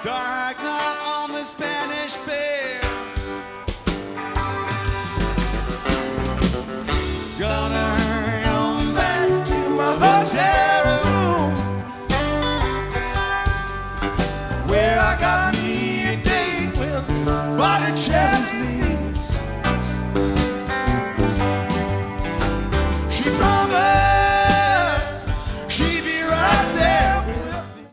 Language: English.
Dark night on the Spanish Fair. Gonna hurry on back to my hotel room, where I got me a date with Botticelli's Lee.